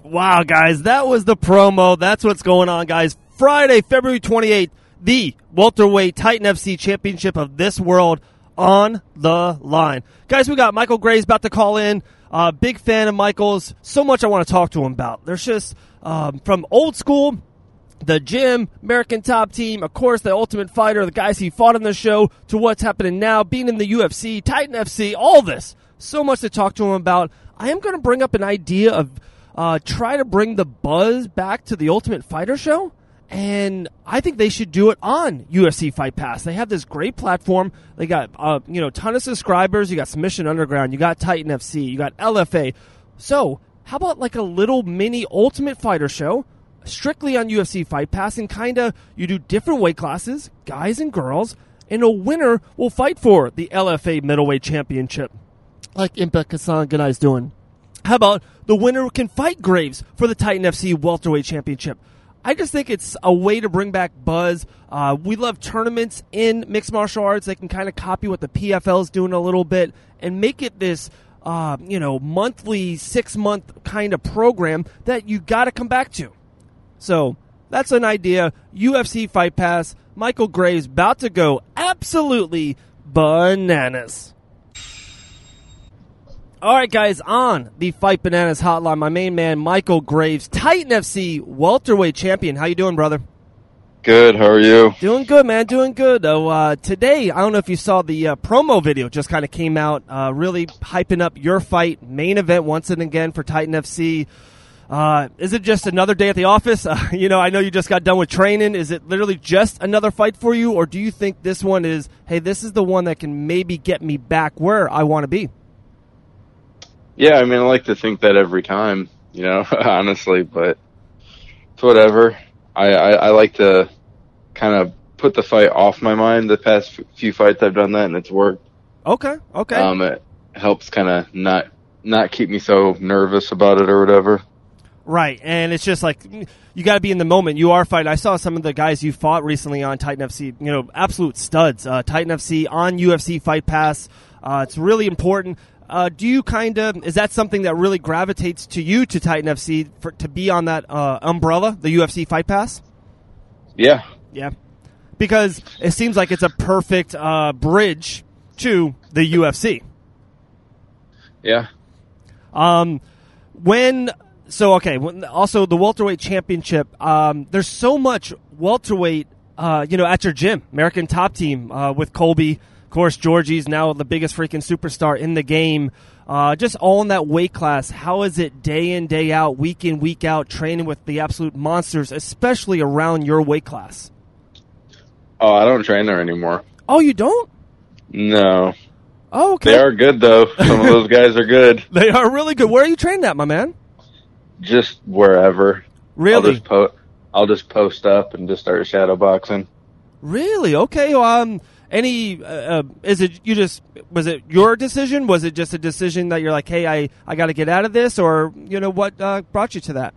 Wow, guys, that was the promo. That's what's going on, guys. Friday, February 28th, the welterweight Titan FC Championship of this world on the line. Guys, we got Michael Graves about to call in. Big fan of Michael's. So much I want to talk to him about. There's just from old school, the gym, American Top Team, of course, the Ultimate Fighter, the guys he fought on the show, to what's happening now, being in the UFC, Titan FC, all this. So much to talk to him about. I am going to bring up an idea of try to bring the buzz back to the Ultimate Fighter show, and I think they should do it on UFC Fight Pass. They have this great platform. They got ton of subscribers. You got Submission Underground. You got Titan FC. You got LFA. So how about like a little mini Ultimate Fighter show strictly on UFC Fight Pass, and kind of you do different weight classes, guys and girls, and a winner will fight for the LFA Middleweight Championship, like Impact Hassan Ganai's doing. How about the winner can fight Graves for the Titan FC Welterweight Championship? I just think it's a way to bring back buzz. We love tournaments in mixed martial arts. They can kind of copy what the PFL is doing a little bit and make it this, monthly, 6-month kind of program that you got to come back to. So that's an idea. UFC Fight Pass. Michael Graves about to go absolutely bananas. All right, guys, on the Fight Bananas hotline, my main man, Michael Graves, Titan FC welterweight champion. How you doing, brother? Good. How are you? Doing good, man. Doing good. Today, I don't know if you saw the promo video just kind of came out, really hyping up your fight, main event once and again for Titan FC. Is it just another day at the office? I know you just got done with training. Is it literally just another fight for you, or do you think this one is, hey, this is the one that can maybe get me back where I want to be? Yeah, I mean, I like to think that every time, honestly, but it's whatever. I like to kind of put the fight off my mind. The past few fights I've done that, and it's worked. Okay. It helps kind of not keep me so nervous about it or whatever. Right, and it's just like you got to be in the moment. You are fighting. I saw some of the guys you fought recently on Titan FC, absolute studs. Titan FC on UFC Fight Pass. It's really important. Do you is that something that really gravitates to you, to Titan FC, to be on that umbrella, the UFC Fight Pass? Yeah. Yeah. Because it seems like it's a perfect bridge to the UFC. Yeah. Also the welterweight championship, there's so much welterweight, at your gym, American Top Team, with Colby. Of course, Georgie's now the biggest freaking superstar in the game. Just all in that weight class. How is it day in, day out, week in, week out, training with the absolute monsters, especially around your weight class? Oh, I don't train there anymore. Oh, you don't? No. Oh, okay. They are good, though. Some of those guys are good. They are really good. Where are you training at, my man? Just wherever. Really? I'll just post up and just start shadow boxing. Really? Okay. Was it your decision? Was it just a decision that you're like, hey, I got to get out of this, or what brought you to that?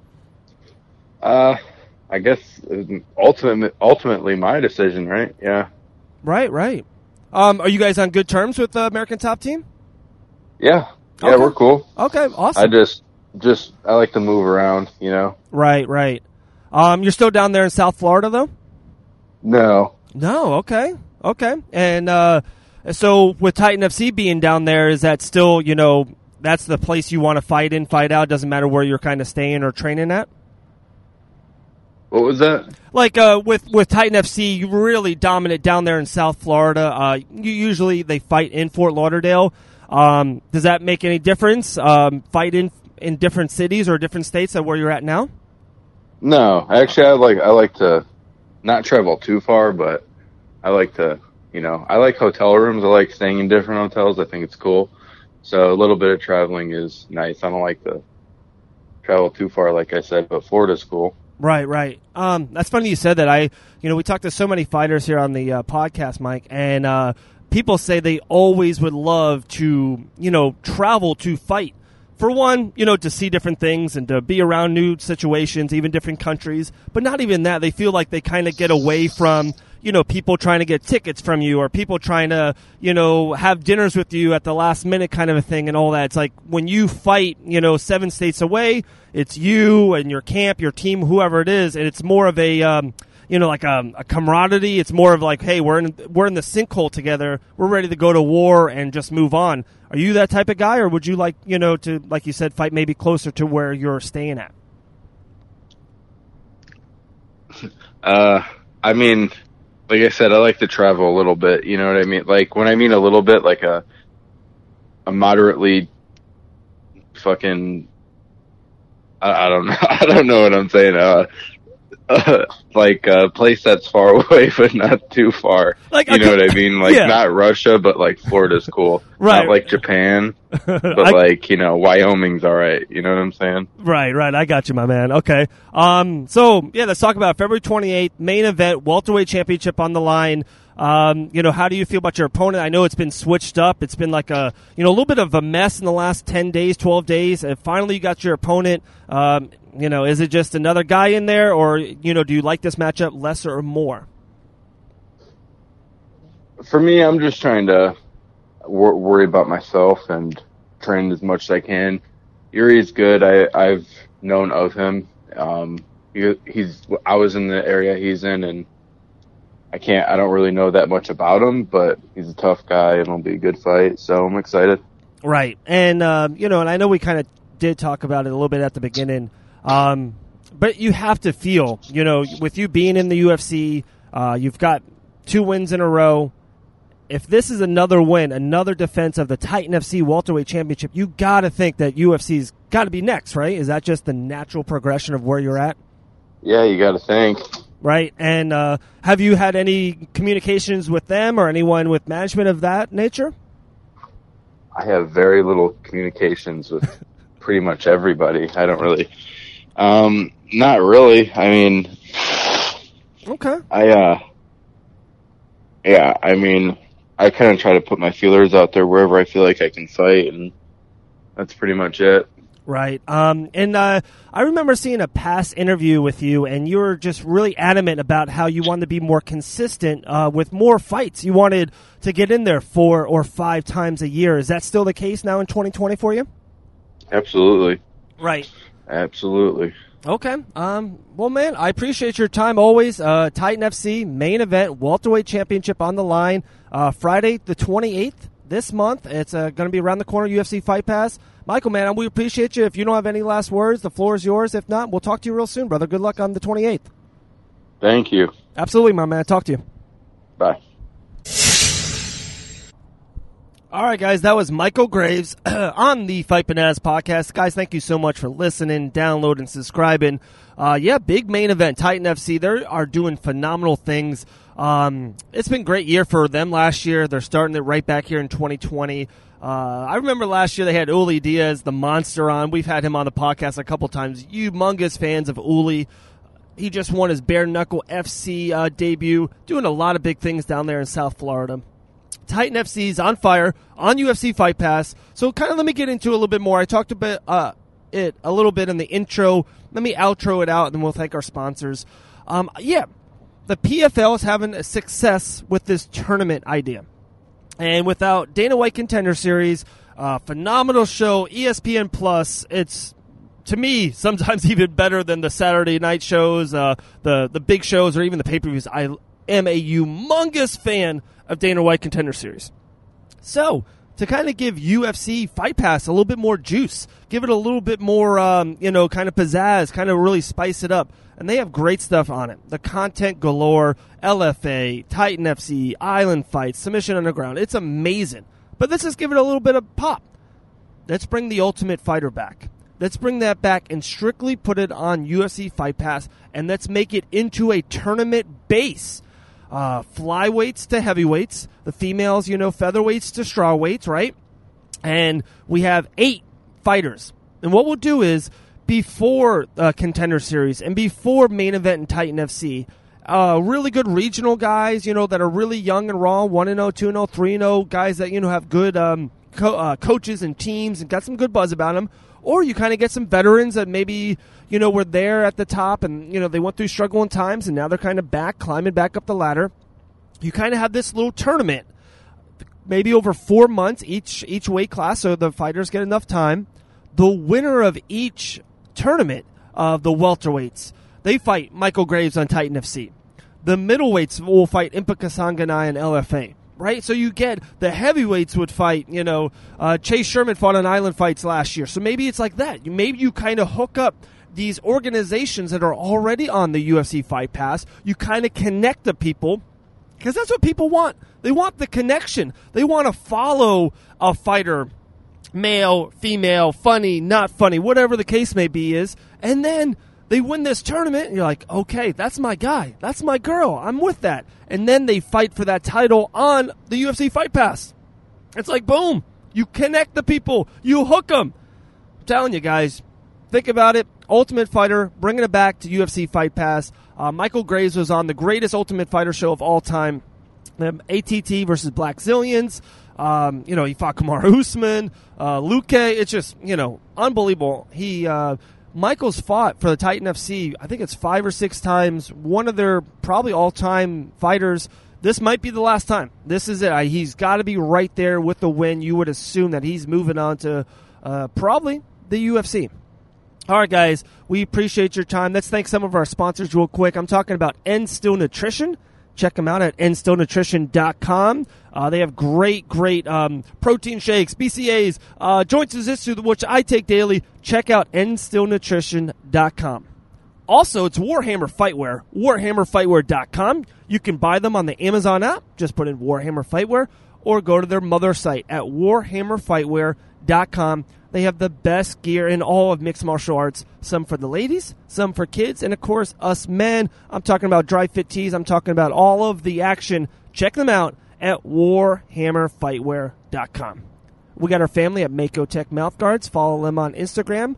I guess ultimately my decision, right? Yeah. Right. Are you guys on good terms with the American Top Team? Yeah, okay. We're cool. Okay, awesome. I just I like to move around, Right. You're still down there in South Florida, though? No. Okay. And so with Titan FC being down there, is that still, that's the place you want to fight in, fight out? Doesn't matter where you're kind of staying or training at? What was that? Like with Titan FC, you really dominant down there in South Florida. Usually they fight in Fort Lauderdale. Does that make any difference? Fight in different cities or different states than where you're at now? No, actually, I like to not travel too far, but I like to, I like hotel rooms. I like staying in different hotels. I think it's cool. So a little bit of traveling is nice. I don't like to travel too far, like I said, but Florida's cool. Right. That's funny you said that. We talked to so many fighters here on the podcast, Mike, and people say they always would love to, travel to fight. For one, to see different things and to be around new situations, even different countries. But not even that. They feel like they kind of get away from, people trying to get tickets from you, or people trying to, have dinners with you at the last minute kind of a thing and all that. It's like when you fight, 7 states away, it's you and your camp, your team, whoever it is, and it's more of a, like a camaraderie. It's more of like, hey, we're in the sinkhole together. We're ready to go to war and just move on. Are you that type of guy, or would you like, to, like you said, fight maybe closer to where you're staying at? I mean, like I said, I like to travel a little bit. You know what I mean? Like when I mean a little bit, like a moderately fucking, I don't know. I don't know what I'm saying. Like a place that's far away, but not too far. Like, you know what I mean? Like not Russia, but like Florida's cool. Right. Not like Japan, but like, Wyoming's all right. You know what I'm saying? Right. I got you, my man. Okay. So yeah, let's talk about February 28th, main event, welterweight championship on the line. How do you feel about your opponent? I know it's been switched up. It's been like a little bit of a mess in the last 10 days, 12 days. And finally you got your opponent. Is it just another guy in there, or, do you like this matchup lesser or more? For me, I'm just trying to worry about myself and train as much as I can. Yuri's good. I've known of him. I was in the area he's in, and I don't really know that much about him, but he's a tough guy and it'll be a good fight. So I'm excited. Right. And, and I know we kind of did talk about it a little bit at the beginning. But you have to feel, with you being in the UFC, you've got 2 wins in a row. If this is another win, another defense of the Titan FC Welterweight Championship, you got to think that UFC's got to be next, right? Is that just the natural progression of where you're at? Yeah, you got to think. Right. And have you had any communications with them or anyone with management of that nature? I have very little communications with pretty much everybody. I don't really... not really. I mean... Okay. I kind of try to put my feelers out there wherever I feel like I can fight, and that's pretty much it. Right. I remember seeing a past interview with you, and you were just really adamant about how you wanted to be more consistent with more fights. You wanted to get in there 4 or 5 times a year. Is that still the case now in 2020 for you? Absolutely. Right. Absolutely. Okay. Well, man, I appreciate your time always. Titan FC main event, welterweight championship on the line, Friday the 28th this month. It's going to be around the corner, UFC Fight Pass. Michael, man, we appreciate you. If you don't have any last words, the floor is yours. If not, we'll talk to you real soon, brother. Good luck on the 28th. Thank you. Absolutely, my man. Talk to you. Bye. All right, guys, that was Michael Graves on the Fight Bananas podcast. Guys, thank you so much for listening, downloading, subscribing. Big main event, Titan FC. They are doing phenomenal things. It's been a great year for them last year. They're starting it right back here in 2020. I remember last year they had Uli Diaz, the monster, on. We've had him on the podcast a couple times. Humongous fans of Uli. He just won his Bare Knuckle FC debut, doing a lot of big things down there in South Florida. Titan FC's on fire on UFC Fight Pass. So kind of let me get into it a little bit more. I talked about it a little bit in the intro. Let me outro it out, and then we'll thank our sponsors. The PFL is having a success with this tournament idea. And without Dana White Contender Series, phenomenal show, ESPN Plus, it's, to me, sometimes even better than the Saturday night shows, the big shows, or even the pay-per-views. I am a humongous fan of Dana White Contender Series. So, to kind of give UFC Fight Pass a little bit more juice, give it a little bit more, kind of pizzazz, kind of really spice it up. And they have great stuff on it. The content galore, LFA, Titan FC, Island Fights, Submission Underground. It's amazing. But let's just give it a little bit of pop. Let's bring the Ultimate Fighter back. Let's bring that back and strictly put it on UFC Fight Pass, and let's make it into a tournament base. Flyweights to heavyweights, the females, featherweights to strawweights, right? And we have 8 fighters. And what we'll do is, before Contender Series and before main event in Titan FC, really good regional guys, that are really young and raw, 1-0, 2-0, 3-0, guys that, have good coaches and teams and got some good buzz about them. Or you kind of get some veterans that maybe, were there at the top and, they went through struggling times and now they're kind of back, climbing back up the ladder. you kind of have this little tournament, maybe over 4 months, each weight class, so the fighters get enough time. The winner of each tournament of the welterweights, they fight Michael Graves on Titan FC. The middleweights will fight Impa Kasanganay and LFA. Right, so you get the heavyweights would fight. Chase Sherman fought on Island Fights last year, so maybe it's like that. Maybe you kind of hook up these organizations that are already on the UFC Fight Pass. You kind of connect the people, because that's what people want. They want the connection. They want to follow a fighter, male, female, funny, not funny, whatever the case may be is, and then they win this tournament, and you're like, okay, that's my guy. That's my girl. I'm with that. And then they fight for that title on the UFC Fight Pass. It's like, boom. You connect the people. You hook them. I'm telling you guys, think about it. Ultimate Fighter, bringing it back to UFC Fight Pass. Michael Graves was on the greatest Ultimate Fighter show of all time. ATT versus Black Zillions. He fought Kamaru Usman, Luque. It's just, unbelievable. Michael's fought for the Titan FC, I think it's 5 or 6 times, one of their probably all-time fighters. This might be the last time. This is it. He's got to be right there with the win. You would assume that he's moving on to probably the UFC. All right, guys, we appreciate your time. Let's thank some of our sponsors real quick. I'm talking about End Still Nutrition. Check them out at endstillnutrition.com. They have great protein shakes, BCAAs, joint jiu-jitsu, which I take daily. Check out endstillnutrition.com. Also, it's Warhammer Fightwear, warhammerfightwear.com. You can buy them on the Amazon app. Just put in Warhammer Fightwear or go to their mother site at warhammerfightwear.com. They have the best gear in all of mixed martial arts, some for the ladies, some for kids, and, of course, us men. I'm talking about dry fit tees. I'm talking about all of the action. Check them out at warhammerfightwear.com. We got our family at Mako Tech Mouthguards. Follow them on Instagram,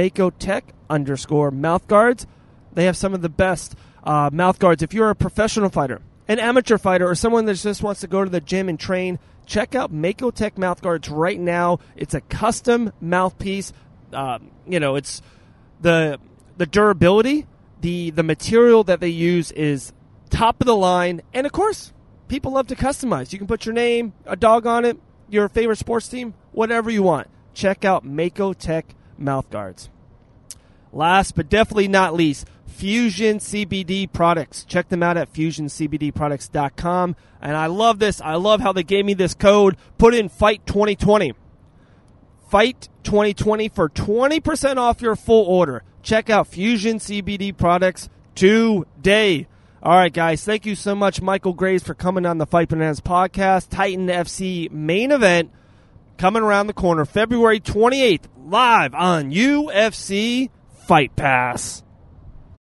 MakoTech_mouthguards. They have some of the best mouthguards. If you're a professional fighter, an amateur fighter, or someone that just wants to go to the gym and train, check out Mako Tech Mouthguards right now. It's a custom mouthpiece. It's the durability, the material that they use is top of the line, and of course, people love to customize. You can put your name, a dog on it, your favorite sports team, whatever you want. Check out Mako Tech Mouthguards. Last but definitely not least, Fusion CBD products. Check them out at fusioncbdproducts.com. And I love this. I love how they gave me this code. Put in FIGHT 2020. FIGHT 2020 for 20% off your full order. Check out Fusion CBD products today. All right, guys. Thank you so much, Michael Graves, for coming on the Fight Bananas podcast. Titan FC main event coming around the corner February 28th, live on UFC Fight Pass.